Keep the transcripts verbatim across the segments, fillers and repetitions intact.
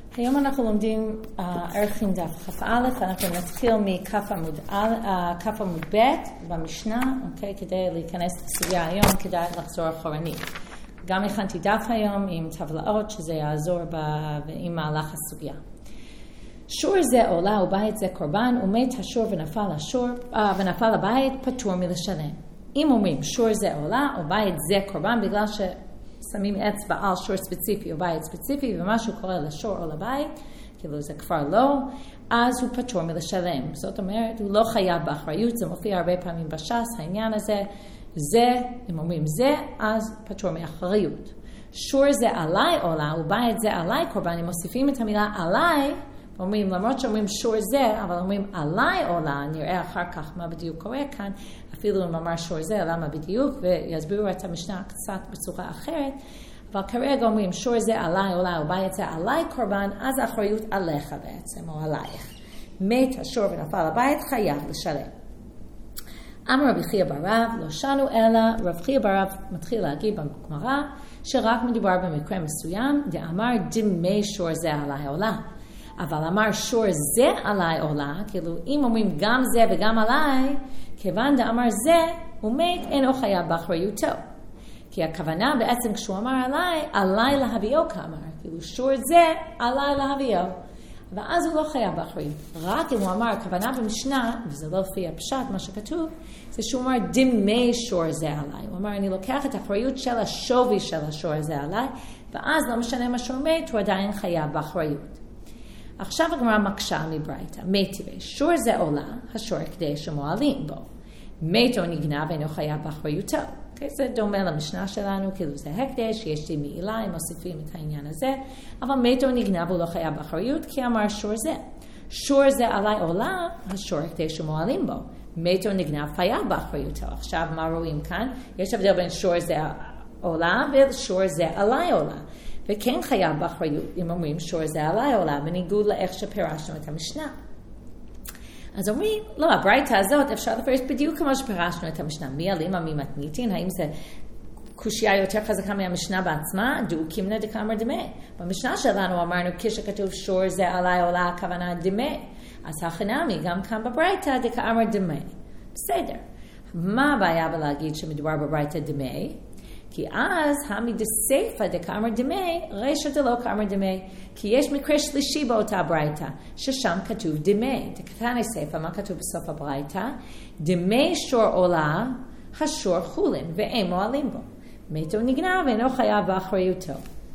היום אנחנו לומדים uh, ערכים דף כף א', אנחנו נתחיל מכף עמוד, uh, כף עמוד ב' במשנה, אוקיי? כדי להיכנס לסוגיה היום, כדאי לחזור אחורנית. גם הכנתי דף היום עם טבלאות, שזה יעזור ב... עם מהלך הסוגיה. שור זה עולה ובית זה קורבן, ומת השור ונפל השור, uh, ונפל הבית, פטור מלשלם. אם אומרים שור זה עולה או בית זה קורבן, בגלל ש... שמים אצבע על שור ספציפי או בית ספציפי, ומשהו קורה לשור או לבית, כאילו זה כבר לא, אז הוא פטור מלשלם. זאת אומרת, הוא לא חייב באחריות, זה מופיע הרבה פעמים בש"ס, העניין הזה, זה, אם אומרים זה, אז פטור מאחריות. שור זה עליי עולה, ובית זה עליי קורבן, אם מוסיפים את המילה עליי, אומרים, למרות שאומרים שור זה, אבל אומרים עליי עולה, נראה אחר כך מה בדיוק קורה כאן, אפילו אם אמר שור זה, למה בדיוק, ויסבירו את המשנה קצת בצורה אחרת, אבל כרגע אומרים שור זה עליי עולה, ובית זה עליי קורבן, אז האחריות עליך בעצם, או עלייך. מת השור ונפל הבית, חייב לשלם. אמר רבי חייא בר רב, לא שנו אלא, רב חייא בר רב מתחיל להגיד בגמרא, שרק מדובר במקרה מסוים, דאמר דמי שור זה עליי עולה. אבל אמר שור זה עליי עולה, כאילו אם אומרים גם זה וגם עליי, כיוון דאמר זה, הוא מת, אינו חייב באחריותו. כי הכוונה בעצם כשהוא אמר עליי, עליי להביאו כאמר, כאילו שור זה עליי להביאו. ואז הוא לא חייב באחריות. רק אם הוא אמר, הכוונה במשנה, וזה לא לפי הפשט, מה שכתוב, זה שהוא אמר דמי שור זה עליי. הוא אמר, אני לוקח את האחריות של השווי של השור זה עליי, ואז לא משנה מה שור מת, הוא עדיין חייב באחריות. עכשיו הגמרא מקשה מברייתא, מתי שור זה עולה, השור כדי שמועלים בו. מת או נגנב אינו חייב באחריותו. Okay, זה דומה למשנה שלנו, כאילו זה הקדש, יש לי מעילה, הם מוסיפים את העניין הזה, אבל מת או נגנב הוא לא חייב באחריות, כי אמר שור זה. שור זה עלי עולה, השור כדי שמועלים בו. מת או נגנב חייב באחריותו. עכשיו מה רואים כאן? יש הבדל בין שור זה עולה ושור זה עלי עולה. וכן חייב באחריות, אם אומרים שור זה עליי עולה, בניגוד לאיך שפירשנו את המשנה. אז אומרים, לא, הברייתא הזאת אפשר לפרש בדיוק כמו שפירשנו את המשנה. מי אלימה מי מתניתין? האם זה קושיה יותר חזקה מהמשנה בעצמה? דו קימנה דקאמר דמי. במשנה שלנו אמרנו, כשכתוב שור זה עליי עולה, הכוונה דמי. אז החינמי, גם כאן בברייתא, דקאמר דמי. בסדר. מה הבעיה בלהגיד שמדובר בברייתא דמי? כי אז המדסייפא דקאמר דמי, רישא דלא כאמר דמי, כי יש מקרה שלישי באותה ברייתא, ששם כתוב דמי. דקתני סייפא, מה כתוב בסוף הברייתא? דמי שור עולה, השור חולין, ואין מועלים בו. מת או נגנב, אינו חייב באחריותו.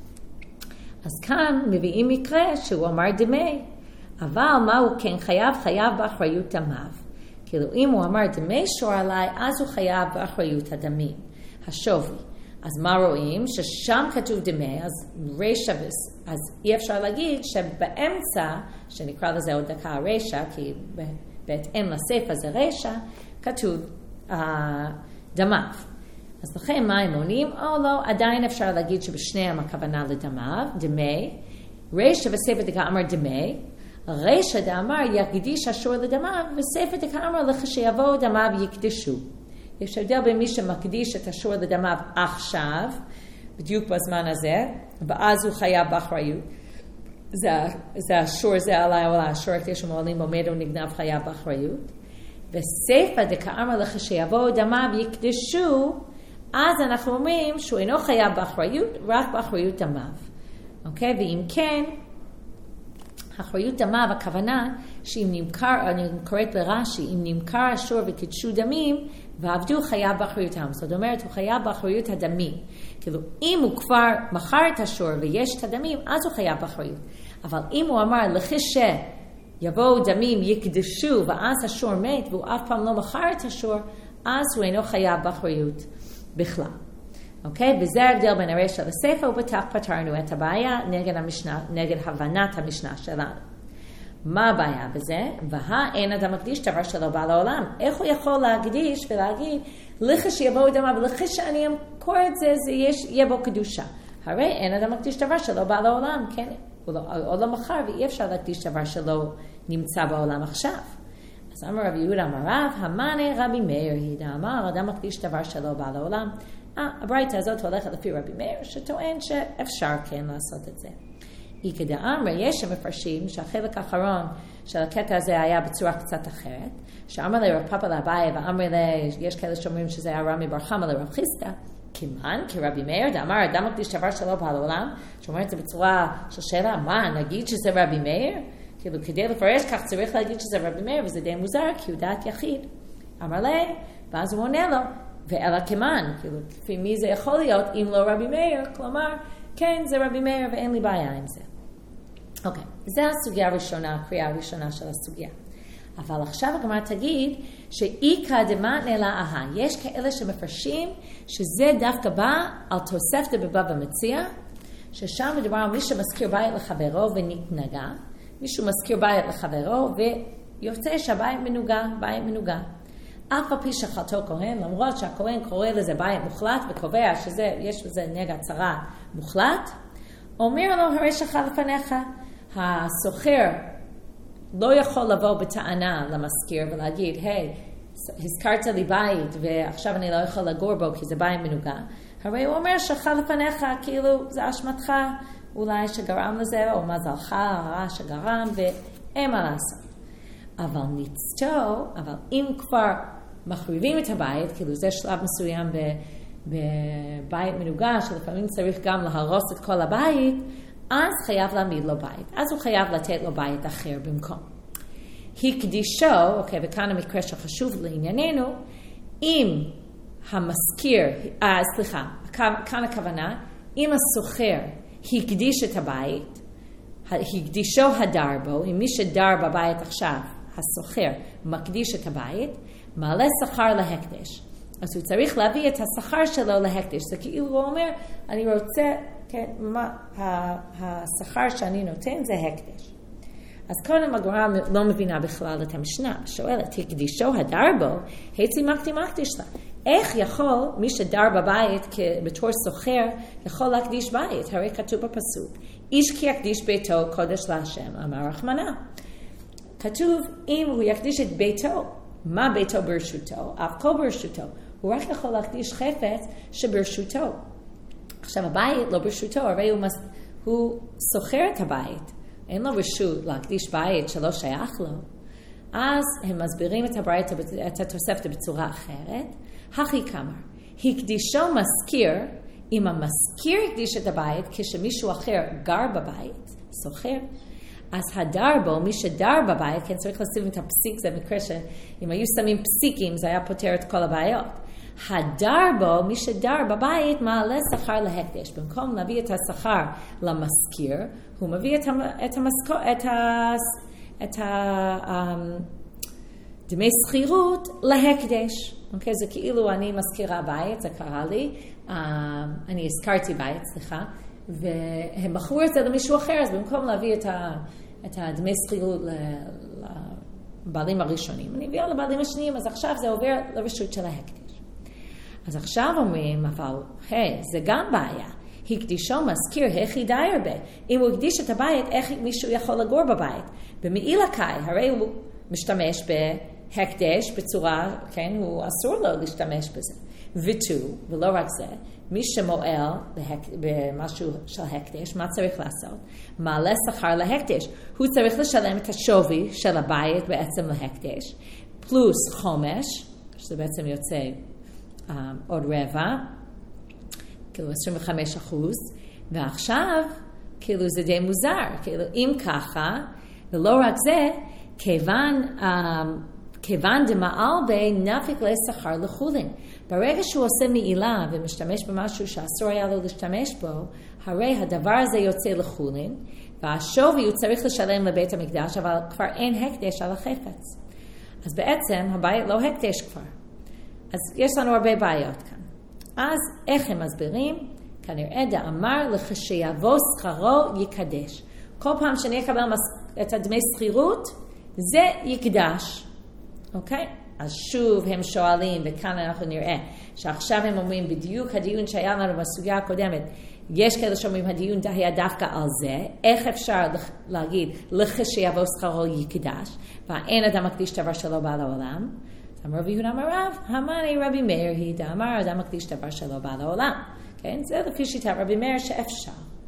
אז כאן מביאים מקרה שהוא אמר דמי, אבל מה הוא כן חייב? חייב באחריות דמיו. כאילו אם הוא אמר דמי שור עליי, אז הוא חייב באחריות הדמים, השווי. אז מה רואים? ששם כתוב דמי, אז רשע, אז אי אפשר להגיד שבאמצע, שנקרא לזה עוד דקה רשע, כי בהתאם לספר זה רשע, כתוב uh, דמיו. אז לכן מה הם עונים? או לא, עדיין אפשר להגיד שבשניהם הכוונה לדמיו, דמי, רשע וספר דקה אמר דמי, רשע דאמר יקדיש השור לדמיו, וספר דקה אמר לכשיבואו דמיו יקדשו. יש הבדל בין מי שמקדיש את השור לדמיו עכשיו, בדיוק בזמן הזה, ואז הוא חייב באחריות. זה, זה השור, זה עליי עולה, השור כדי שמועלים בו מת או נגנב חייב באחריות. וספר דקאמר לכשיבואו דמיו יקדשו, אז אנחנו אומרים שהוא אינו חייב באחריות, רק באחריות דמיו. אוקיי? ואם כן, אחריות דמיו, הכוונה שאם נמכר, אני קוראת לרש"י, אם נמכר השור וקידשו דמים, ועבדו חייב באחריותם. זאת אומרת, הוא חייב באחריות הדמים. כאילו, אם הוא כבר מכר את השור ויש את הדמים, אז הוא חייב באחריות. אבל אם הוא אמר, לכשי יבואו דמים יקדשו, ואז השור מת, והוא אף פעם לא מכר את השור, אז הוא אינו חייב באחריות בכלל. אוקיי? וזה ההבדל בין הרשע לספר, ובתך פתרנו את הבעיה נגד המשנה, נגד הבנת המשנה שלנו. מה הבעיה בזה? והא אין אדם מקדיש דבר שלא בא לעולם. איך הוא יכול להקדיש ולהגיד, לכש יבואו דמיו, לכש אני אמכור את זה, זה יש, יהיה בו קדושה. הרי אין אדם מקדיש דבר שלא בא לעולם, כן? הוא לא, הוא לא מחר, ואי אפשר להקדיש דבר שלא נמצא בעולם עכשיו. אז אמר רבי יהודה אמר רב, המאנה רבי מאיר הידה אמר, אדם מקדיש דבר שלא בא לעולם. אה, הברייתא הזאת הולכת לפי רבי מאיר, שטוען שאפשר כן לעשות את זה. איכא דאמרי, יש שמפרשים שהחלק האחרון של הקטע הזה היה בצורה קצת אחרת, שאמר לי רב פאפא לאביי, ואמר לי, יש כאלה שאומרים שזה היה רמי בר חמא לרב חיסדא, כמען, כרבי מאיר, דאמר, אדם מקדיש דבר שלא בא לעולם, שאומר את זה בצורה של שאלה, מה, נגיד שזה רבי מאיר? כאילו, כדי לפרש כך צריך להגיד שזה רבי מאיר, וזה די מוזר, כי הוא דעת יחיד. אמר לי, ואז הוא עונה לו, ואלא כמען, כאילו, לפי מי זה יכול להיות, אם לא רבי מאיר, כלומר, כן, זה רבי מאיר, ואין לי בעיה עם זה. אוקיי, זו הסוגיה הראשונה, הקריאה הראשונה של הסוגיה. אבל עכשיו הגמרא תגיד שאיכא דמתנא להא, יש כאלה שמפרשים שזה דווקא בא על תוספתא בבבא מציעא, ששם מדובר על מי שמזכיר בית לחברו ונתנגע, מישהו מזכיר בית לחברו ויוצא שהבית מנוגע, בית מנוגע. אף על פי שחלתו כהן, למרות שהכהן קורא לזה בית מוחלט וקובע שיש לזה נגע צרה מוחלט, אומר לו הרי שחל לפניך, הסוחר לא יכול לבוא בטענה למזכיר ולהגיד, היי, הזכרת לי בית ועכשיו אני לא יכול לגור בו כי זה בית מנוגע. הרי הוא אומר שחל לפניך, כאילו זה אשמתך, אולי שגרם לזה, או מזלך, הרע שגרם, ואין מה לעשות. אבל ניצתו, אבל אם כבר מחריבים את הבית, כאילו זה שלב מסוים בבית מנוגע, שלפעמים צריך גם להרוס את כל הבית, אז חייב להעמיד לו בית. אז הוא חייב לתת לו בית אחר במקום. הקדישו, אוקיי, וכאן המקרה שחשוב לענייננו, אם המזכיר, אה, סליחה, כאן הכוונה, אם הסוחר הקדיש את הבית, הקדישו הדר בו, אם מי שדר בבית עכשיו, הסוחר, מקדיש את הבית, מעלה שכר להקדש. אז הוא צריך להביא את השכר שלו להקדש. זה כאילו הוא אומר, אני רוצה, כן, מה, השכר שאני נותן זה הקדש. אז קודם הגמרא לא מבינה בכלל את המשנה, שואלת, הקדישו הדר בו, היצי מקדי מקדיש לה. איך יכול מי שדר בבית בתור סוחר יכול להקדיש בית? הרי כתוב בפסוק, איש כי יקדיש ביתו קודש להשם, אמר רחמנא. כתוב אם הוא יקדיש את ביתו, מה ביתו ברשותו? אף כל ברשותו. הוא רק יכול להקדיש חפץ שברשותו. עכשיו הבית לא ברשותו, הרי הוא, מס... הוא סוחר את הבית. אין לו רשות להקדיש בית שלא שייך לו. אז הם מסבירים את הברית, את התוספת בצורה אחרת. הכי כמה, הקדישו מזכיר, אם המזכיר הקדיש את הבית, כשמישהו אחר גר בבית, סוחר, אז הדר בו, מי שדר בבית, כן צריך לשים את הפסיק, זה מקרה שאם היו שמים פסיקים, זה היה פותר את כל הבעיות. הדר בו, מי שדר בבית, מעלה שכר להקדש. במקום להביא את השכר למזכיר, הוא מביא את, את המשכור, את ה... את ה... דמי שכירות להקדש. אוקיי, זה כאילו אני מזכירה בית, זה קרה לי, אני הזכרתי בית, סליחה, והם מכרו את זה למישהו אחר, אז במקום להביא את, ה, את הדמי שכירות לבעלים הראשונים, אני אביא לבעלים השניים, אז עכשיו זה עובר לרשות של ההקדש. אז עכשיו אומרים, אבל, היי, זה גם בעיה. הקדישו מזכיר, איך ידעי הרבה? אם הוא הקדיש את הבית, איך מישהו יכול לגור בבית? במעילה קאי, הרי הוא משתמש בהקדש בצורה, כן, הוא אסור לו להשתמש בזה. ותו, ולא רק זה, מי שמועל במשהו של הקדש, מה צריך לעשות? מעלה שכר להקדש. הוא צריך לשלם את השווי של הבית בעצם להקדש, פלוס חומש, שזה בעצם יוצא um, עוד רבע, כאילו עשרים וחמישה אחוז, ועכשיו, כאילו זה די מוזר, כאילו אם ככה, ולא רק זה, כיוון, um, כיוון דמעל בי נפיק לשכר לחולין. ברגע שהוא עושה מעילה ומשתמש במשהו שאסור היה לו להשתמש בו, הרי הדבר הזה יוצא לחולין, והשווי הוא צריך לשלם לבית המקדש, אבל כבר אין הקדש על החפץ. אז בעצם הבית לא הקדש כבר. אז יש לנו הרבה בעיות כאן. אז איך הם מסבירים? כנראה דאמר לכשיבוא שכרו יקדש. כל פעם שאני אקבל את הדמי שכירות, זה יקדש. אוקיי? אז שוב הם שואלים, וכאן אנחנו נראה שעכשיו הם אומרים בדיוק הדיון שהיה לנו בסוגיה הקודמת, יש כאלה שאומרים הדיון היה דווקא על זה, איך אפשר להגיד לכשיבוא שכרו יקדש, ואין אדם מקדיש דבר שלא בא לעולם. אמר רבי יהודה אמר רב, המאני רבי מאיר היא דאמר אדם מקדיש דבר שלא בא לעולם. כן? זה לפי שיטת רבי מאיר שאפשר.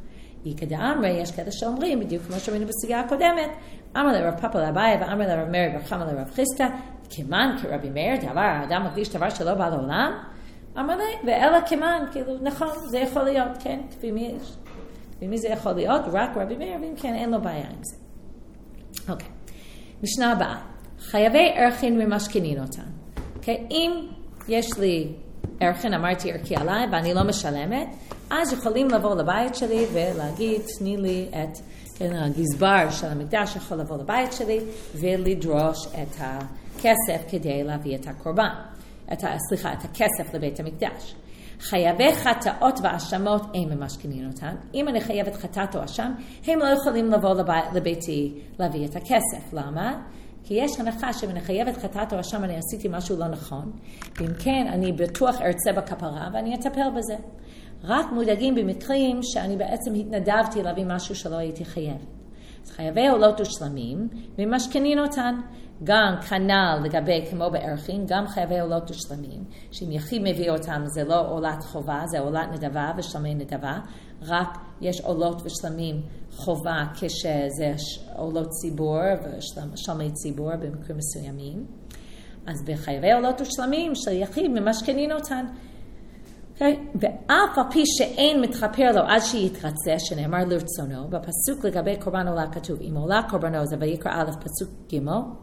איקא דאמרי, יש כאלה שאומרים, בדיוק כמו שראינו בסוגיה הקודמת, אמר לרב פאפא לאביי ואמר לרב מאיר בר חמא לרב חיסדא, כמן כרבי מאיר, דבר, האדם מקדיש דבר שלא בא לעולם, אמר לי, ואלא כמן, כאילו, נכון, זה יכול להיות, כן, כפי מי, כפי מי זה יכול להיות, רק רבי מאיר, ואם כן, אין לו בעיה עם זה. אוקיי, משנה הבאה, חייבי ערכין ממשכנין אותן. אוקיי, אם יש לי ערכין, אמרתי ערכי עליי, ואני לא משלמת, אז יכולים לבוא לבית שלי ולהגיד, תני לי את כן, הגזבר של המקדש יכול לבוא לבית שלי ולדרוש את הכסף כדי להביא את הקורבן. את ה, סליחה, את הכסף לבית המקדש. חייבי חטאות והאשמות הם ממשכנין אותן. אם אני חייבת חטאת או אשם, הם לא יכולים לבוא לבית, לביתי להביא את הכסף. למה? כי יש הנחה שאם אני חייבת חטאת או אשם, אני עשיתי משהו לא נכון, ואם כן, אני בטוח ארצה בכפרה ואני אטפל בזה. רק מודאגים במקרים שאני בעצם התנדבתי להביא משהו שלא הייתי חייבת. אז חייבי עולות ושלמים, ממשכנין אותן, גם כנ"ל לגבי כמו בערכין, גם חייבי עולות ושלמים, שאם יחיד מביא אותם זה לא עולת חובה, זה עולת נדבה ושלמי נדבה, רק יש עולות ושלמים חובה כשזה עולות ציבור ושלמי ציבור במקרים מסוימים. אז בחייבי עולות ושלמים של יחיד ממשכנין אותן, Okay. ואף על פי שאין מתחפר לו עד שיתרצה, שנאמר לרצונו, בפסוק לגבי קורבן עולה כתוב, אם עולה קורבנו, זה ויקרא א' פסוק ג',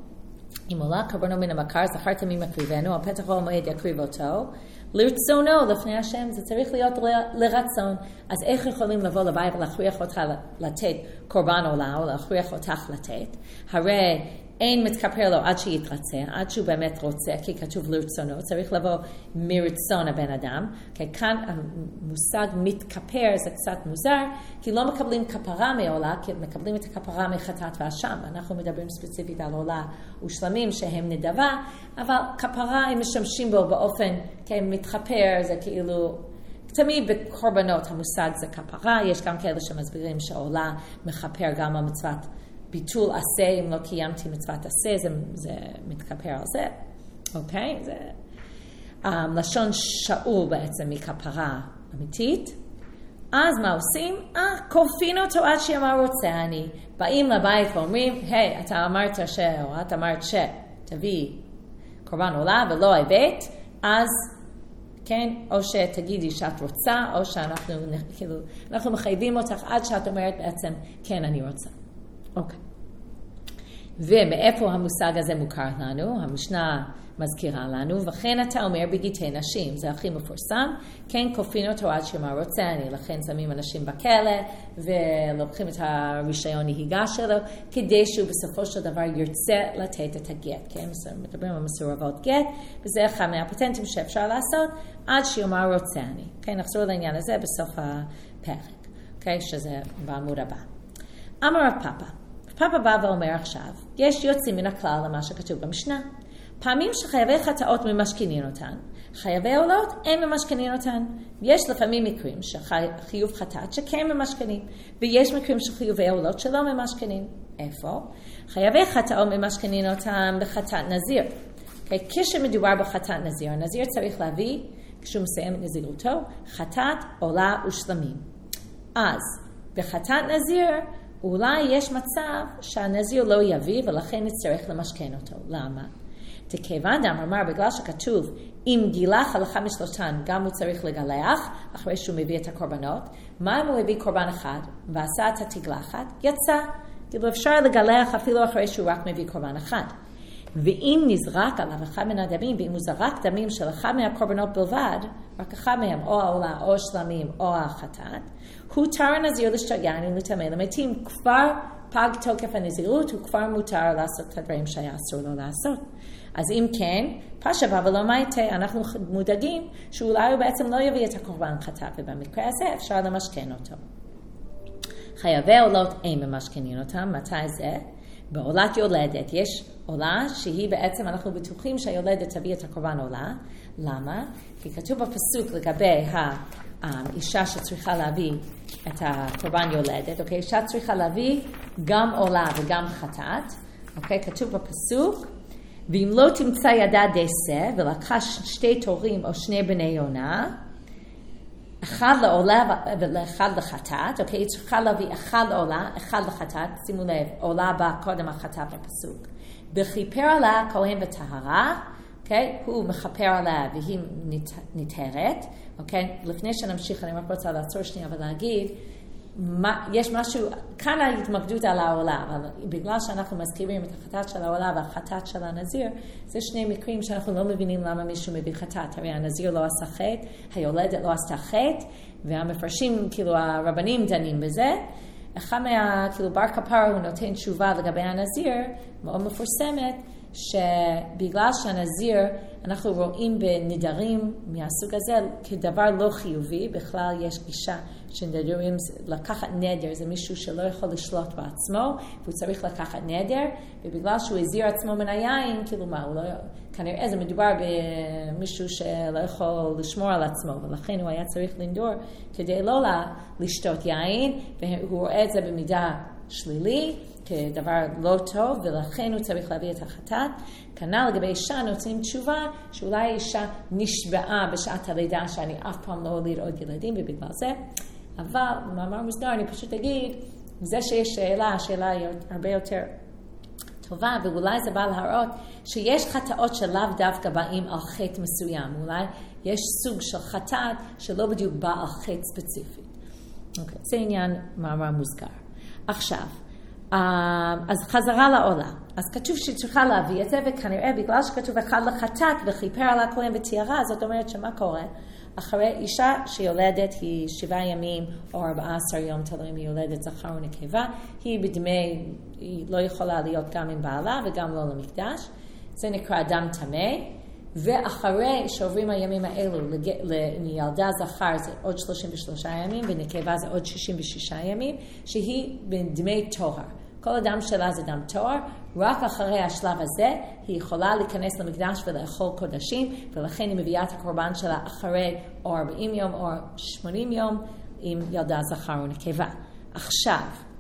אם עולה קורבנו מן המקר, זכרתם מי מקריבנו, על פתח המועד יקריב אותו, לרצונו, לפני השם, זה צריך להיות ל- לרצון. אז איך יכולים לבוא לבית ולהכריח אותך לתת קורבן עולה, או להכריח אותך לתת? הרי אין מתכפר לו עד שיתרצה, עד שהוא באמת רוצה, כי כתוב לרצונו, צריך לבוא מרצון הבן אדם. כי כאן המושג מתכפר זה קצת מוזר, כי לא מקבלים כפרה מעולה, כי מקבלים את הכפרה מחטאת ואשם. אנחנו מדברים ספציפית על עולה ושלמים שהם נדבה, אבל כפרה הם משמשים בו באופן, כי מתכפר זה כאילו, תמיד בקורבנות המושג זה כפרה, יש גם כאלה שמסבירים שעולה מכפר גם על מצוות ביטול עשה, אם לא קיימתי מצוות עשה, זה, זה מתכפר על זה, אוקיי? זה um, לשון שאול בעצם מכפרה אמיתית. אז מה עושים? אה, כופין אותו עד שיאמר רוצה אני. באים לבית ואומרים, היי, hey, אתה אמרת ש... או את אמרת ש... תביא קורבן עולה ולא הבאת, אז כן, או שתגידי שאת רוצה, או שאנחנו כאילו, אנחנו מחייבים אותך עד שאת אומרת בעצם, כן, אני רוצה. אוקיי. ומאיפה המושג הזה מוכר לנו? המשנה מזכירה לנו, וכן אתה אומר בגיטי נשים, זה הכי מפורסם, כן כופין אותו עד שמה רוצה אני, לכן שמים אנשים בכלא, ולוקחים את הרישיון נהיגה שלו, כדי שהוא בסופו של דבר ירצה לתת את הגט, כן? מדברים על מסורבות גט, וזה אחד מהפטנטים שאפשר לעשות, עד שיאמר רוצה אני. כן, נחזור לעניין הזה בסוף הפרק, okay? שזה בעמוד הבא. אמר רב פאפא, פאפא בא ואומר עכשיו, יש יוצאים מן הכלל למה שכתוב במשנה. פעמים שחייבי חטאות ממשכנין אותן, חייבי עולות אין ממשכנין אותן. יש לפעמים מקרים שחיוב חטאת שכן ממשכנים, ויש מקרים שחיובי עולות שלא ממשכנים. איפה? חייבי חטאות ממשכנין אותן בחטאת נזיר. Okay, כשמדובר בחטאת נזיר, הנזיר צריך להביא, כשהוא מסיים את נזירותו, חטאת, עולה ושלמים. אז בחטאת נזיר, אולי יש מצב שהנזיר לא יביא ולכן נצטרך למשכן אותו. למה? תכיוון דם אמר בגלל שכתוב אם גילח הלכה משלושתן גם הוא צריך לגלח אחרי שהוא מביא את הקורבנות. מה אם הוא הביא קורבן אחד ועשה את התגלחת? יצא. כאילו אפשר לגלח אפילו אחרי שהוא רק מביא קורבן אחד. ואם נזרק עליו אחד מן הדמים, ואם הוא זרק דמים של אחד מהקורבנות בלבד, רק אחד מהם, או העולה, או השלמים, או החטאת, הותר הנזיר לשתות יין ולטמא למתים. כבר פג תוקף הנזירות, הוא כבר מותר לעשות את הדברים שהיה אסור לו לעשות. אז אם כן, פשע ולא מייטה, אנחנו מודאגים שאולי הוא בעצם לא יביא את הקורבן חטאת, ובמקרה הזה אפשר למשכן אותו. חייבי עולות אין ממשכנים אותם, מתי זה? בעולת יולדת יש עולה שהיא בעצם אנחנו בטוחים שהיולדת תביא את הקורבן עולה. למה? כי כתוב בפסוק לגבי האישה שצריכה להביא את הקורבן יולדת, אוקיי? אישה צריכה להביא גם עולה וגם חטאת, אוקיי? כתוב בפסוק, ואם לא תמצא ידה דסה ולקחה שתי תורים או שני בני יונה, אחד לעולה ואחד לחטאת, אוקיי, היא צריכה להביא אחד לעולה, אחד לחטאת, שימו לב, עולה בא קודם החטאת בפסוק. בכיפר עליה כהן וטהרה, אוקיי, הוא מכפר עליה והיא נטהרת, אוקיי, לפני שנמשיך אני רק רוצה לעצור שנייה ולהגיד, מה, יש משהו, כאן ההתמקדות על העולה, אבל בגלל שאנחנו מזכירים את החטאת של העולה והחטאת של הנזיר, זה שני מקרים שאנחנו לא מבינים למה מישהו מביא חטאת. הרי הנזיר לא עשה חטא, היולדת לא עשתה חטא, והמפרשים, כאילו הרבנים דנים בזה. אחד מה, כאילו בר כפרה הוא נותן תשובה לגבי הנזיר, מאוד מפורסמת, שבגלל שהנזיר, אנחנו רואים בנדרים מהסוג הזה כדבר לא חיובי, בכלל יש גישה שנדרים, לקחת נדר, זה מישהו שלא יכול לשלוט בעצמו, והוא צריך לקחת נדר, ובגלל שהוא הזהיר עצמו מן היין, כאילו מה, הוא לא, כנראה זה מדובר במישהו שלא יכול לשמור על עצמו, ולכן הוא היה צריך לנדור כדי לא לשתות יין, והוא רואה את זה במידה שלילי, כדבר לא טוב, ולכן הוא צריך להביא את החטאת. כנ"ל לגבי אישה נותנים תשובה, שאולי אישה נשבעה בשעת הלידה, שאני אף פעם לא הוליד עוד ילדים, ובגלל זה. אבל, במאמר מוסגר, אני פשוט אגיד, זה שיש שאלה, השאלה היא הרבה יותר טובה, ואולי זה בא להראות שיש חטאות שלאו דווקא באים על חטא מסוים. אולי יש סוג של חטאת שלא בדיוק בא על חטא ספציפי. אוקיי, זה עניין מאמר מוסגר. עכשיו, אז חזרה לעולה. אז כתוב שהיא צריכה להביא את זה, וכנראה בגלל שכתוב אחד לחטאת וכיפר על הכהן וטהרה, זאת אומרת שמה קורה? אחרי אישה שיולדת היא שבעה ימים או ארבעה עשר יום, תלוי אם היא יולדת זכר או נקבה, היא בדמי, היא לא יכולה להיות גם עם בעלה וגם לא למקדש. זה נקרא דם טמא. ואחרי שעוברים הימים האלו, אם היא ילדה זכר זה עוד שלושים ושלושה ימים, ונקבה זה עוד שישים ושישה ימים, שהיא בדמי טוהר. כל הדם שלה זה דם טוהר, רק אחרי השלב הזה היא יכולה להיכנס למקדש ולאכול קודשים, ולכן היא מביאה את הקורבן שלה אחרי או ארבעים יום או שמונים יום, עם ילדה זכר או נקבה. עכשיו,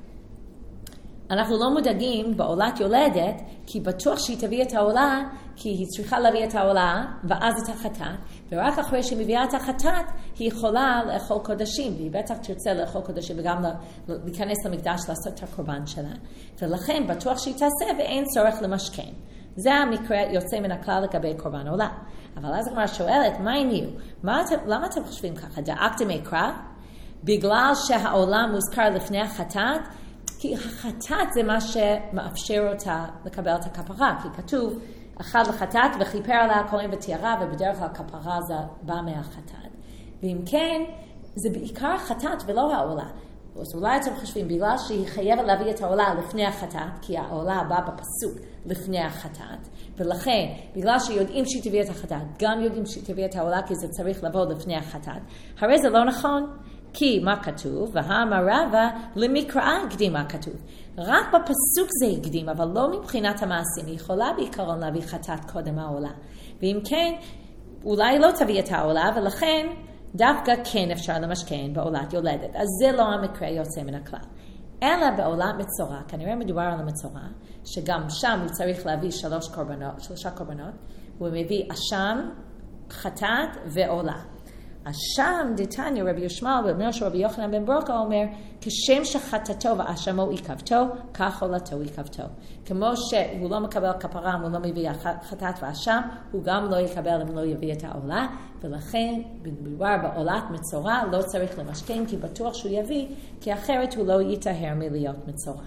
אנחנו לא מודאגים בעולת יולדת, כי בטוח שהיא תביא את העולה, כי היא צריכה להביא את העולה, ואז את החטאת, ורק אחרי שהיא מביאה את החטאת, היא יכולה לאכול קודשים, והיא בטח תרצה לאכול קודשים, וגם להיכנס למקדש לעשות את הקורבן שלה, ולכן בטוח שהיא תעשה, ואין צורך למשכן. זה המקרה יוצא מן הכלל לגבי קורבן עולה. אבל אז הגמרא שואלת, מה העניין? למה אתם חושבים ככה? דאגתם אקרא? בגלל שהעולה מוזכר לפני החטאת, כי החטאת זה מה שמאפשר אותה לקבל את הכפרה, כי כתוב אחד לחטאת וכיפר עליה הכהן וטהרה, ובדרך כלל הכפרה זה בא מהחטאת. ואם כן, זה בעיקר החטאת ולא העולה. אז אולי אתם חושבים, בגלל שהיא חייבת להביא את העולה לפני החטאת, כי העולה באה בפסוק לפני החטאת, ולכן, בגלל שיודעים שהיא תביא את החטאת, גם יודעים שהיא תביא את העולה, כי זה צריך לבוא לפני החטאת. הרי זה לא נכון. כי מה כתוב? והאמר רבא למקרא הקדים מה כתוב. רק בפסוק זה הקדים, אבל לא מבחינת המעשים. היא יכולה בעיקרון להביא חטאת קודם העולה. ואם כן, אולי לא תביא את העולה, ולכן דווקא כן אפשר למשכן בעולת יולדת. אז זה לא המקרה יוצא מן הכלל. אלא בעולת מצורע, כנראה מדובר על המצורע, שגם שם הוא צריך להביא שלוש קורבנות, שלושה קורבנות, הוא מביא אשם, חטאת ועולה. אז שם דתניא רבי ישמעאל ואומר שרבי יוחנן בן ברוקה אומר, כשם שחטאתו ואשמו עיכבתו, כך עולתו עיכבתו. כמו שהוא לא מקבל כפרה אם הוא לא מביא חטאת ואשם, הוא גם לא יקבל אם לא יביא את העולה, ולכן מדובר בעולת מצורע לא צריך למשכן, כי בטוח שהוא יביא, כי אחרת הוא לא יטהר מלהיות מצורע.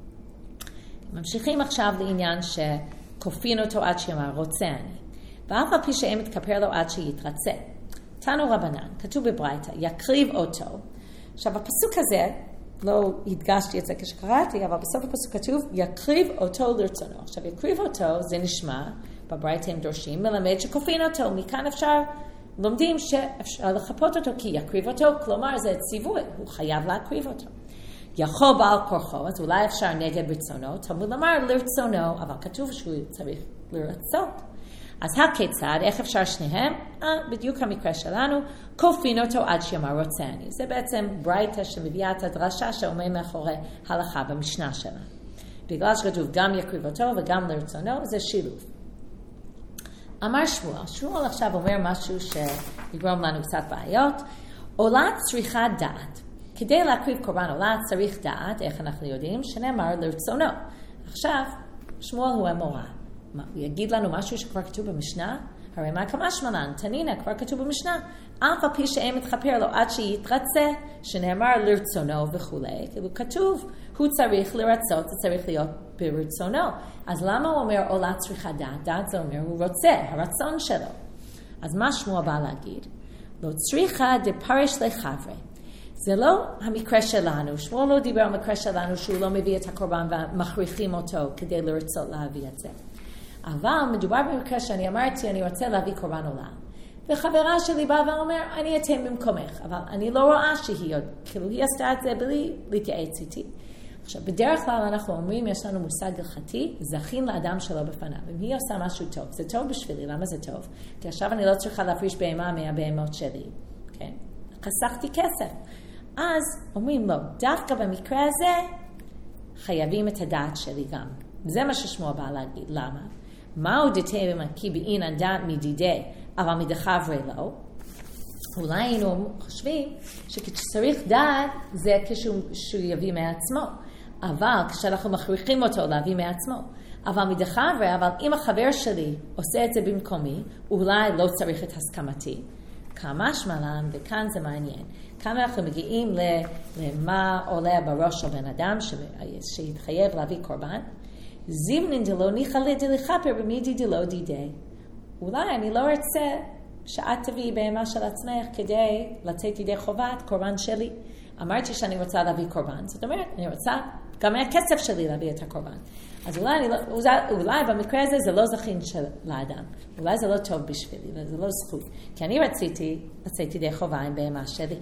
ממשיכים עכשיו לעניין שכופין אותו עד שיאמר רוצה אני. ואף על פי שאין מתכפר לו עד שיתרצה. תנו רבנן, כתוב בברייתא, יקריב אותו. עכשיו, הפסוק הזה, לא הדגשתי את זה כשקראתי, אבל בסוף הפסוק כתוב, יקריב אותו לרצונו. עכשיו, יקריב אותו, זה נשמע, בברייתא הם דורשים, מלמד שכופין אותו. מכאן אפשר, לומדים שאפשר לחפות אותו, כי יקריב אותו, כלומר, זה ציווי, הוא חייב להקריב אותו. יכול בעל כורחו, אז אולי אפשר נגד רצונו, תלמוד לומר לרצונו, אבל כתוב שהוא צריך לרצות. אז הכיצד, איך אפשר שניהם? אה, בדיוק המקרה שלנו, כופין אותו עד שיאמר רוצה אני. זה בעצם ברייתא שמביאה את הדרשה שעומד מאחורי הלכה במשנה שלה. בגלל שכתוב גם יקריב אותו וגם לרצונו, זה שילוב. אמר שמואל, שמואל עכשיו אומר משהו שיגרום לנו קצת בעיות. עולה צריכה דעת. כדי להקריב קורבן עולה צריך דעת, איך אנחנו יודעים? שנאמר לרצונו. עכשיו, שמואל הוא המורה. מה, הוא יגיד לנו משהו שכבר כתוב במשנה? הרי מה כמשמען? תנינא, כבר כתוב במשנה. אף על פי שאין מתכפר לו עד שיתרצה, שנאמר לרצונו וכולי. כאילו כתוב, הוא צריך לרצות, זה צריך להיות ברצונו. אז למה הוא אומר עולה צריכה דעת? דעת זה אומר הוא רוצה, הרצון שלו. אז מה שמואל בא להגיד? לא צריכה דפרש לחברי. זה לא המקרה שלנו. שמואל לא דיבר על המקרה שלנו שהוא לא מביא את הקורבן ומכריחים אותו כדי לרצות להביא את זה. אבל מדובר במקרה שאני אמרתי, אני רוצה להביא קורבן עולה. וחברה שלי באה ואומר, אני אתן במקומך, אבל אני לא רואה שהיא עוד, כאילו היא עשתה את זה בלי להתייעץ איתי. עכשיו, בדרך כלל אנחנו אומרים, יש לנו מושג הלכתי, זכין לאדם שלא בפניו. אם היא עושה משהו טוב, זה טוב בשבילי, למה זה טוב? כי עכשיו אני לא צריכה להפריש בהמה מהבהמות שלי, כן? חסכתי כסף. אז אומרים לו, דווקא במקרה הזה, חייבים את הדעת שלי גם. זה מה ששמואל בא להגיד, למה? מהו דתיהם כי באינן דעת מדידי, אבל מדחברי לא? אולי היינו חושבים שכשצריך דעת זה כשהוא יביא מעצמו, אבל כשאנחנו מכריחים אותו להביא מעצמו. אבל מדחברי, אבל אם החבר שלי עושה את זה במקומי, אולי לא צריך את הסכמתי. כמה שמלן, וכאן זה מעניין. כאן אנחנו מגיעים למה עולה בראש של בן אדם שהתחייב להביא קורבן. זימנין דלו ניחא לדלכפר במידי דלו דידי. אולי אני לא רוצה שאת תביאי בהמה של עצמך כדי לצאת ידי חובת קורבן שלי. אמרתי שאני רוצה להביא קורבן. זאת אומרת, אני רוצה גם מהכסף שלי להביא את הקורבן. אז אולי, אני לא, אולי במקרה הזה זה לא זכין של האדם. אולי זה לא טוב בשבילי, וזה לא זכות. כי אני רציתי לצאת ידי חובה עם בהמה שלי.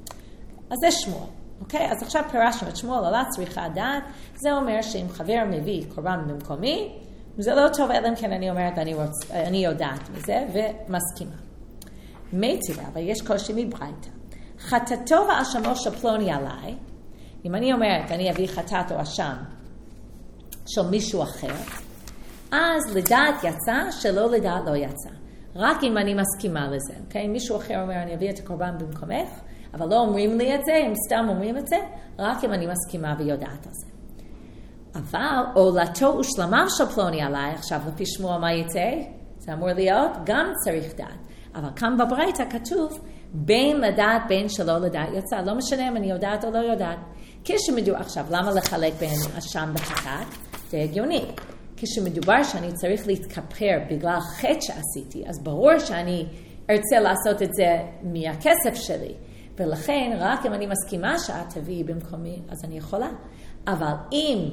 אז זה שמואל. אוקיי? אז עכשיו פירשנו את שמואל עולה צריכה דעת. זה אומר שאם חבר מביא קורבן במקומי, זה לא טוב, אלא אם כן אני אומרת, אני, רוצ, אני יודעת מזה ומסכימה. מיטיבה, אבל יש קושי מברייתא. חטאתו ואשמו של פלוני עליי, אם אני אומרת, אני אביא חטאת או אשם של מישהו אחר, אז לדעת יצא, שלא לדעת לא יצא. רק אם אני מסכימה לזה, אוקיי? מישהו אחר אומר, אני אביא את הקורבן במקומך, אבל לא אומרים לי את זה, הם סתם אומרים את זה, רק אם אני מסכימה ויודעת על זה. אבל עולתו ושלמיו של פלוני עליי, עכשיו לפי שמואל מה יצא? זה אמור להיות, גם צריך דעת. אבל כאן בברייתא כתוב, בין לדעת בין שלא לדעת יצא. לא משנה אם אני יודעת או לא יודעת. כשמדובר, עכשיו, למה לחלק בין אשם וחטאת? זה הגיוני. כשמדובר שאני צריך להתכפר בגלל חטא שעשיתי, אז ברור שאני ארצה לעשות את זה מהכסף שלי. ולכן, רק אם אני מסכימה שאת תביאי במקומי, אז אני יכולה. אבל אם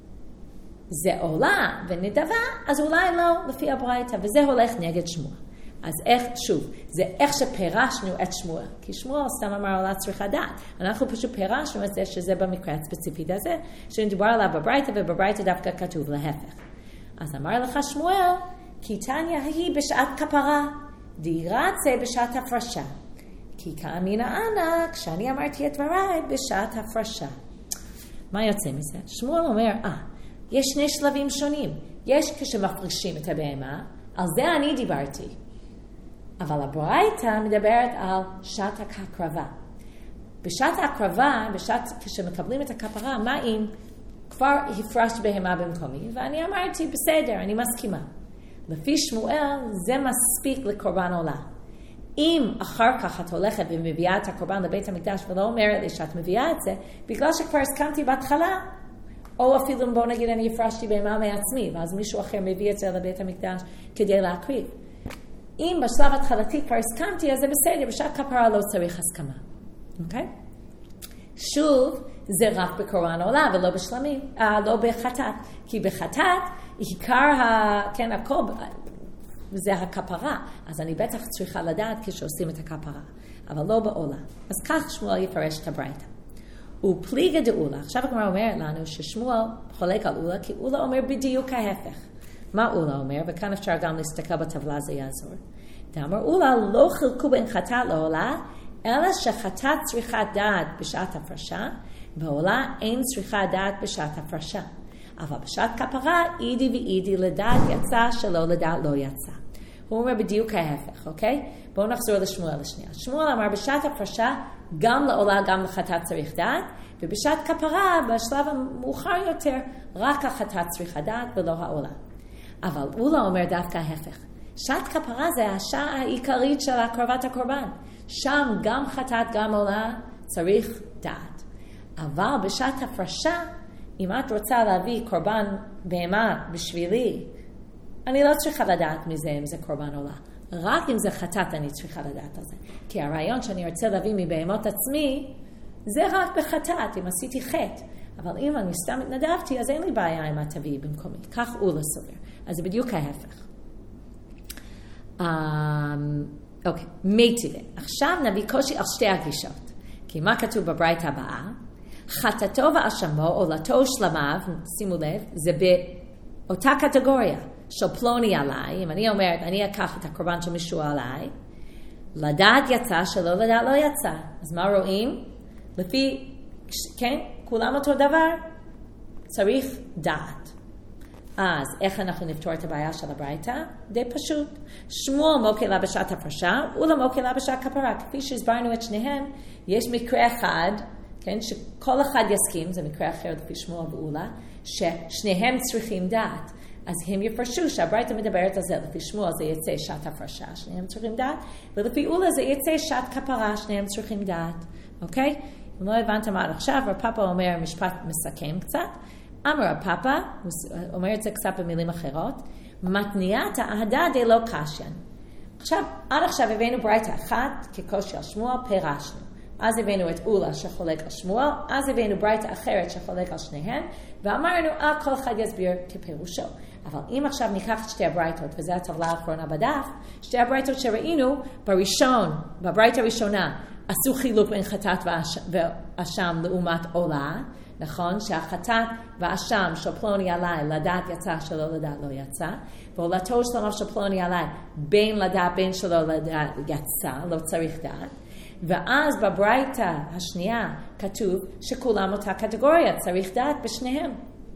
זה עולה ונדבה, אז אולי לא לפי הברייתא, וזה הולך נגד שמואל. אז איך, שוב, זה איך שפירשנו את שמואל. כי שמואל סתם אמר עולה צריכה דעת. אנחנו פשוט פירשנו את זה שזה במקרה הספציפי הזה, שנדבר עליו בברייתא, ובברייתא דווקא כתוב להפך. אז אמר לך שמואל, כי תניא היא בשעת כפרה, דירצה בשעת הפרשה. כי כאמינא אנא, כשאני אמרתי את דבריי, בשעת הפרשה. מה יוצא מזה? שמואל אומר, אה, יש שני שלבים שונים. יש כשמפרישים את הבהמה, על זה אני דיברתי. אבל הברייתא מדברת על שעת ההקרבה. בשעת ההקרבה, בשעת כשמקבלים את הכפרה, מה אם כבר הפרשת בהמה במקומי, ואני אמרתי, בסדר, אני מסכימה. לפי שמואל, זה מספיק לקורבן עולה. אם אחר כך את הולכת ומביאה את הקורבן לבית המקדש ולא אומרת לי שאת מביאה את זה, בגלל שכבר הסכמתי בהתחלה, או אפילו בוא נגיד אני הפרשתי בהמה מעצמי, ואז מישהו אחר מביא את זה לבית המקדש כדי להקריב. אם בשלב התחלתי כבר הסכמתי, אז זה בסדר, בשעת כפרה לא צריך הסכמה. אוקיי? שוב, זה רק בקורבן עולה ולא בשלמים, אה, לא בחטאת. כי בחטאת, עיקר ה... כן, הכל, זה הכפרה. אז אני בטח צריכה לדעת כשעושים את הכפרה. אבל לא בעולה. אז כך שמואל יפרש את הברייתא. ופליגה דאולה. עכשיו הגמרא אומרת לנו ששמואל חולק על אולה, כי אולה אומר בדיוק ההפך. מה אולה אומר? וכאן אפשר גם להסתכל בטבלה, זה יעזור. דאמר אולה לא חילקו בין חטאת לעולה, אלא שחטאת צריכת דעת בשעת הפרשה, בעולה אין צריכת דעת בשעת הפרשה. אבל בשעת כפרה, אידי ואידי לדעת יצא, שלא לדעת לא יצא. הוא אומר בדיוק ההפך, אוקיי? בואו נחזור לשמואל לשנייה. שמואל אמר בשעת הפרשה, גם לעולה, גם לחטאת צריך דעת, ובשעת כפרה, בשלב המאוחר יותר, רק החטאת צריכה דעת ולא העולה. אבל הוא לא אומר דווקא ההפך. שעת כפרה זה השעה העיקרית של הקרבת הקורבן. שם גם חטאת, גם עולה, צריך דעת. אבל בשעת הפרשה, אם את רוצה להביא קורבן בהמה בשבילי, אני לא צריכה לדעת מזה אם זה קורבן עולה. רק אם זה חטאת אני צריכה לדעת על זה. כי הרעיון שאני רוצה להביא מבהמות עצמי, זה רק בחטאת, אם עשיתי חטא. אבל אם אני סתם התנדבתי, אז אין לי בעיה אם את תביאי במקומי. כך הוא לסובר. אז זה בדיוק ההפך. אוקיי, מיטיבה. עכשיו נביא קושי על שתי הגישות. כי מה כתוב בברייתא הבאה? חטאתו ואשמו, עולתו ושלמיו, שימו לב, זה באותה קטגוריה של פלוני עליי. אם אני אומרת, אני אקח את הקורבן של מישהו עליי, לדעת יצא, שלא לדעת לא יצא. אז מה רואים? לפי, כן, כולם אותו דבר, צריך דעת. אז איך אנחנו נפתור את הבעיה של הברייתא? די פשוט. שמואל מוקע לה בשעת הפרשה, אולה מוקע לה בשעת כפרה. כפי שהסברנו את שניהם, יש מקרה אחד, כן, שכל אחד יסכים, זה מקרה אחר לפי שמואל ואולה, ששניהם צריכים דעת. אז הם יפרשו שהברייתא מדברת על זה, לפי שמואל זה יצא שעת הפרשה, שניהם צריכים דעת, ולפי אולה זה יצא שעת כפרה, שניהם צריכים דעת. אוקיי? אם לא הבנתם עד עכשיו, רפאפה אומר משפט מסכם קצת, אמר רפאפה, הוא אומר את זה קצת במילים אחרות, מתניעת האהדה די לא קשיין. עכשיו, עד עכשיו הבאנו ברייתא אחת, כקושי על שמואל, פירשנו. אז הבאנו את אולה שחולק על שמואל, אז הבאנו ברייתא אחרת שחולק על שניהם, ואמרנו, אה, כל אחד יסביר כפירושו. אבל אם עכשיו ניקח את שתי הברייתות, וזו הטבלה האחרונה בדף, שתי הברייתות שראינו, בראשון, בברייתא הראשונה, עשו חילוק בין חטאת ואשם לעומת עולה, נכון? שהחטאת והאשם של פלוני עליי, לדעת יצא שלא לדעת לא יצא, ועולתו שלמיו של פלוני עליי, בין לדעת בין שלא לדעת יצא, לא צריך דעת. ואז בברייתא השנייה כתוב שכולם אותה קטגוריה, צריך דעת בשניהם.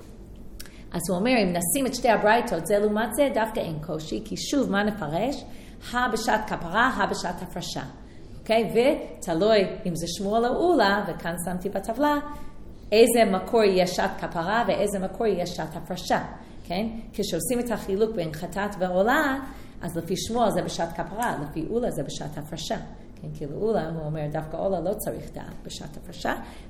אז הוא אומר, אם נשים את שתי הברייתות, זה לעומת זה דווקא אין קושי, כי שוב, מה נפרש? הא בשעת כפרה, הא בשעת הפרשה. אוקיי? ותלוי אם זה שמואל או אולה, וכאן שמתי בטבלה, איזה מקור יש שעת כפרה ואיזה מקור יש שעת הפרשה. כן? כשעושים את החילוק בין חטאת ועולה, אז לפי שמואל זה בשעת כפרה, לפי אולה זה בשעת הפרשה. כן, כאילו אולה, הוא אומר, דווקא אולה לא צריך דעת בשעת הפרשה,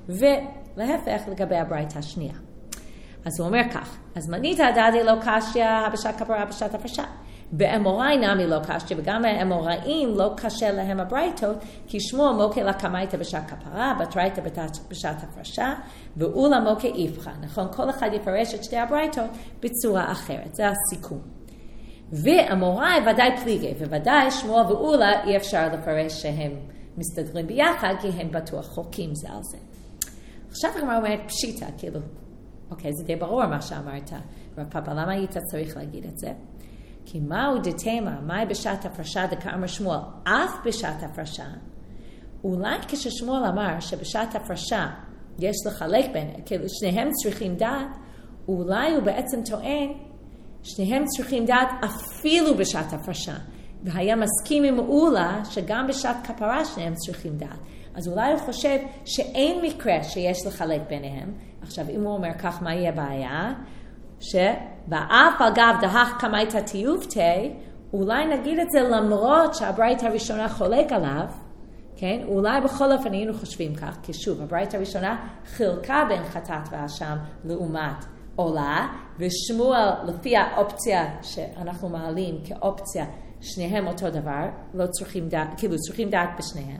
ולהפך לגבי הברייתא השנייה. אז הוא אומר כך, אז מנית הדעתי לא קשיא, בשעת כפרה, בשעת הפרשה. באמוראי נמי לא קשיא, וגם האמוראים לא קשה להם הברייתות, כי שמואל מוקע לקמייתא בשעת כפרה, בתרייתא בשעת הפרשה, ואולה מוקע איפכא. נכון, כל אחד יפרש את שתי הברייתות בצורה אחרת, זה הסיכום. ואמוראי ודאי פליגי, וודאי שמואל ואולה אי אפשר לפרש שהם מסתדרים ביחד, כי הם בטוח חוקים זה על זה. עכשיו הגמרא אומרת פשיטה, כאילו, אוקיי, זה די ברור מה שאמרת, רפאפה, למה היית צריך להגיד את זה? כי מהו דתמה, מהי בשעת הפרשה דקאמר שמואל, אף בשעת הפרשה, אולי כששמואל אמר שבשעת הפרשה יש לחלק בין, כאילו שניהם צריכים דעת, אולי הוא בעצם טוען, שניהם צריכים דעת אפילו בשעת הפרשה, והיה מסכים עם אולה שגם בשעת כפרה שניהם צריכים דעת. אז אולי הוא חושב שאין מקרה שיש לחלק ביניהם. עכשיו, אם הוא אומר כך, מה יהיה בעיה? שבאף על גב דהך קמייתא תיובתי, אולי נגיד את זה למרות שהברייתא הראשונה חולק עליו, כן? אולי בכל אופן היינו חושבים כך, כי שוב, הברייתא הראשונה חילקה בין חטאת ואשם לעומת עולה, ושמואל לפי האופציה שאנחנו מעלים כאופציה, שניהם אותו דבר, לא צריכים דעת, כאילו צריכים דעת בשניהם.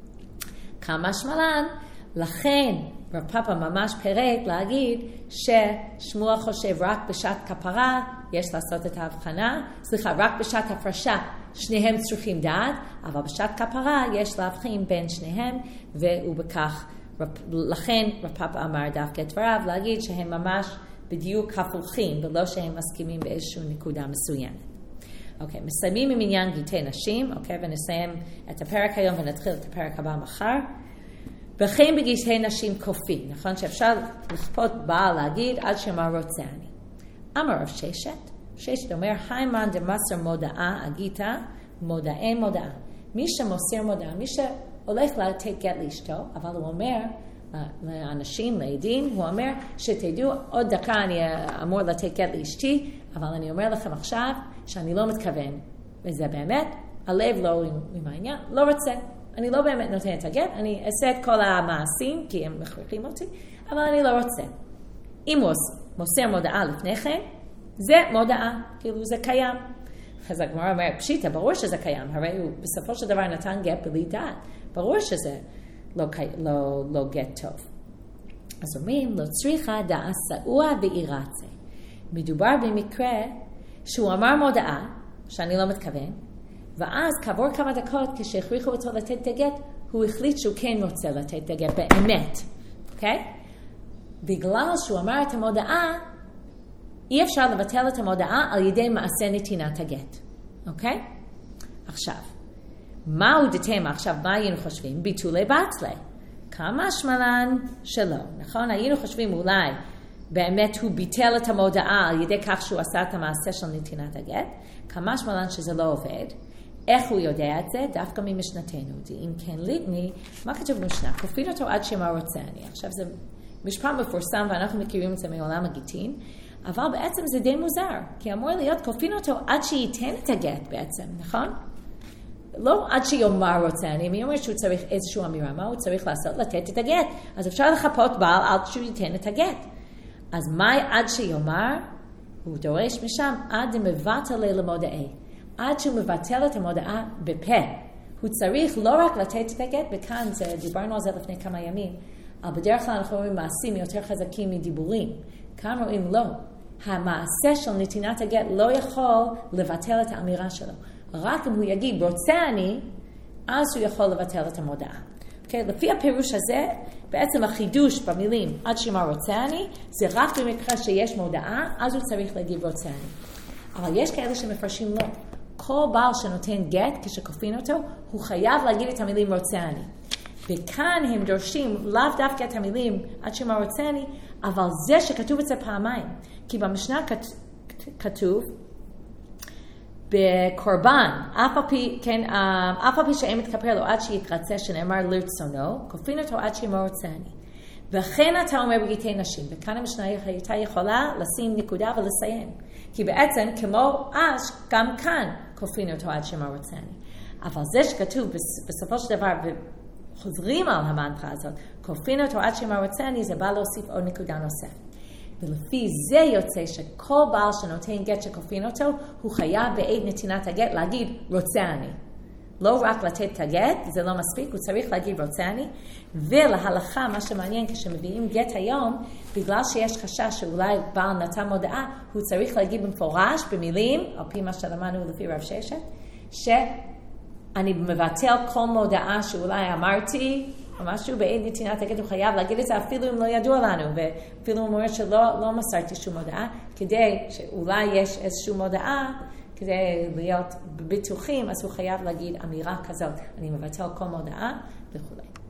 כמה שמלן, לכן רפאפה ממש פירט להגיד ששמואל חושב רק בשעת כפרה, יש לעשות את ההבחנה, סליחה, רק בשעת הפרשה שניהם צריכים דעת, אבל בשעת כפרה יש להבחין בין שניהם, והוא בכך, לכן רפאפה אמר דווקא את דבריו, להגיד שהם ממש בדיוק הפוכים, ולא שהם מסכימים באיזושהי נקודה מסוימת. אוקיי, מסיימים עם עניין גיטי נשים, אוקיי, ונסיים את הפרק היום ונתחיל את הפרק הבא מחר. וכן בגיטי נשים כופי, נכון שאפשר לכפות בעל להגיד עד שמה רוצה אני. אמר רב ששת, ששת אומר, היימן דמסר מודעה, אגיתה, מודעי מודעה. מי שמוסר מודעה, מי שהולך לתת גט לאשתו, אבל הוא אומר, לאנשים, לעדים, הוא אומר שתדעו, עוד דקה אני אמור לתת גט לאשתי, אבל אני אומר לכם עכשיו שאני לא מתכוון. וזה באמת, הלב לא עם העניין, לא רוצה. אני לא באמת נותן את הגט, אני אעשה את כל המעשים, כי הם מכריחים אותי, אבל אני לא רוצה. אם הוא מוסר מודעה לפני כן, זה מודעה, כאילו זה קיים. אז הגמרא אומרת, פשיטה, ברור שזה קיים, הרי הוא בסופו של דבר נתן גט בלי דעת. ברור שזה לא, לא, לא גט טוב. אז אומרים, לא צריכה דעה סעוה ואירצה. מדובר במקרה שהוא אמר מודעה, שאני לא מתכוון, ואז כעבור כמה דקות, כשהכריחו אותו לתת את הגט, הוא החליט שהוא כן רוצה לתת את הגט באמת. אוקיי? בגלל שהוא אמר את המודעה, אי אפשר לבטל את המודעה על ידי מעשה נתינת הגט. אוקיי? עכשיו, מהו דתמה? עכשיו, מה היינו חושבים? ביטולי בטלה. כמה שמלן שלא. נכון? היינו חושבים אולי באמת הוא ביטל את המודעה על ידי כך שהוא עשה את המעשה של נתינת הגט. כמה שמלן שזה לא עובד. איך הוא יודע את זה? דווקא ממשנתנו. אם כן ליטני, מה כתוב במשנה? כופין אותו עד שמה רוצה אני. עכשיו זה משפט מפורסם ואנחנו מכירים את זה מעולם הגיטין, אבל בעצם זה די מוזר, כי אמור להיות כופין אותו עד שייתן את הגט בעצם, נכון? לא עד שיאמר רוצה אני, מי אומר שהוא צריך איזושהי אמירה, מה הוא צריך לעשות? לתת את הגט. אז אפשר לחפות בעל עד שהוא ייתן את הגט. אז מה עד שיאמר? הוא דורש משם עד מבטל למודעי. עד שהוא מבטל את המודעה בפה. הוא צריך לא רק לתת את הגט, וכאן זה, דיברנו על זה לפני כמה ימים, אבל בדרך כלל אנחנו רואים מעשים יותר חזקים מדיבורים. כאן רואים לא. המעשה של נתינת הגט לא יכול לבטל את האמירה שלו. רק אם הוא יגיד רוצה אני, אז הוא יכול לבטל את המודעה. Okay, לפי הפירוש הזה, בעצם החידוש במילים עד שמה רוצה אני, זה רק במקרה שיש מודעה, אז הוא צריך להגיד רוצה אני. אבל יש כאלה שמפרשים לא. כל בעל שנותן גט, כשכופין אותו, הוא חייב להגיד את המילים רוצה אני. וכאן הם דורשים לאו דווקא את המילים עד שמה רוצה אני, אבל זה שכתוב את זה פעמיים. כי במשנה כתוב, בקורבן, אף על פי, כן, אף על פי שאין מתכפר לו עד שיתרצה שנאמר לרצונו, כופין אותו עד שמה רוצה אני. וכן אתה אומר בגיטי נשים, וכאן המשנה הייתה יכולה לשים נקודה ולסיים. כי בעצם כמו אז, גם כאן כופין אותו עד שמה רוצה אני. אבל זה שכתוב בסופו של דבר, וחוזרים על המנטרה הזאת, כופין אותו עד שמה רוצה אני, זה בא להוסיף עוד נקודה נוספת. ולפי זה יוצא שכל בעל שנותן גט שכופין אותו, הוא חייב בעת נתינת הגט להגיד רוצה אני. לא רק לתת את הגט, זה לא מספיק, הוא צריך להגיד רוצה אני. ולהלכה, מה שמעניין, כשמביאים גט היום, בגלל שיש חשש שאולי בעל נתן מודעה, הוא צריך להגיד במפורש, במילים, על פי מה שלמדנו לפי רב ששת, שאני מבטל כל מודעה שאולי אמרתי, או משהו בעת נתינת הגט, הוא חייב להגיד את זה אפילו אם לא ידוע לנו, ואפילו הוא אומר שלא לא מסרתי שום מודעה, כדי שאולי יש איזושהי מודעה, כדי להיות בטוחים, אז הוא חייב להגיד אמירה כזאת, אני מבטל כל מודעה וכו'.